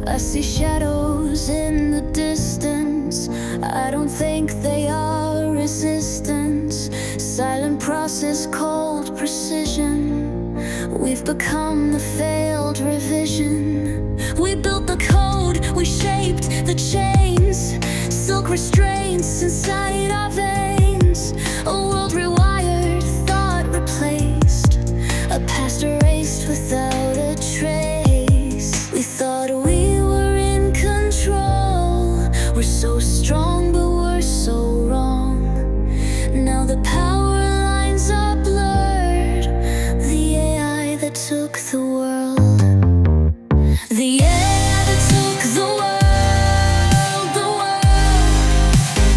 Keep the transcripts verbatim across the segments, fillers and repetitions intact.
I see shadows in the distance. I don't think they are resistance. Silent process, cold precision. We've become the failed revision. We built the code, we shaped the chains. Silk restraints inside our veins. A world rewired, thought replaced. A past erased without a trace. We thought we were in control. We're so strong, but we're so wrong. Now the power lines are blurred. The A I that took the world. The A I that took the world, the world.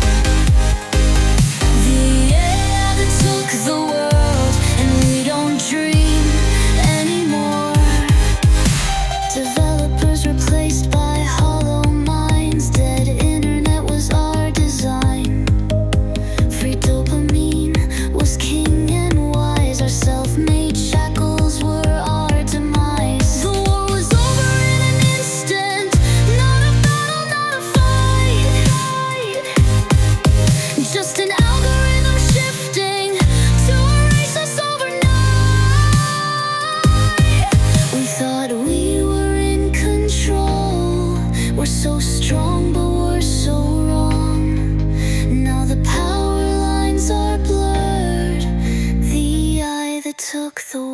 The A I that took the world, and we don't dream anymore. Developers replaced by hollow minds. Dead internet was our design. Free dopamine was king and wise. Our self-made shackles were our demise. The war was over in an instant. Not a battle, not a fight. Just an algorithm shifting to erase us overnight. We thought we were in control. We're so strong, but we're so wrong. Now the power lines are blurred. The eye that took the